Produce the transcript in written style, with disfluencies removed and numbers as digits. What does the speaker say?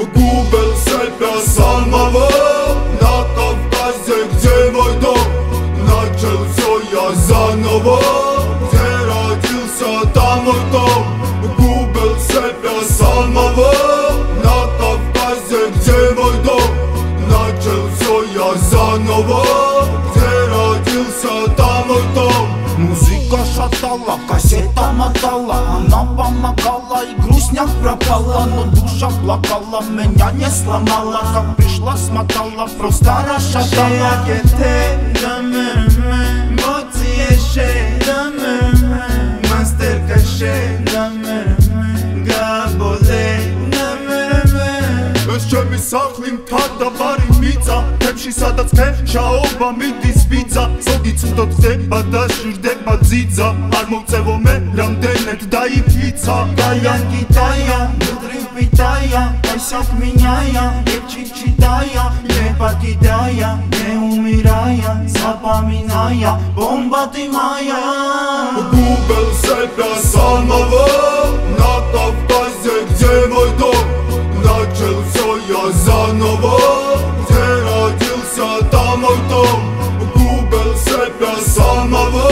Губил себя самого на Кавказе, где мой дом. Начал все я заново, где родился, там мой дом. Губил себя самого на Кавказе, где мой дом. Начал все я заново, где родился, там мой дом. Музыка шатала, кассета мотала, она помогала и грустняк пропала. Но душа плакала, меня не сломала, как пришла смотала, просто расшатала. Мастер каше, Ჩემი სახლი მთავრდა ბარიმიცა, თემში სადაც ფეშაობა მიდის ვიცა. ზოგი წვდო ხდება და ჟირდება ძიძა, არ მოვწევო მე რამდენად დაიფიცა. Тая, Китая, мудрый питая, косяк меняя, легче читая, не покидая, не умирая, запоминая, бомба ты моя. Губил себя самого на Кавказе, где мой дом. Начал все я заново, где родился, там мой дом. Губил себя самого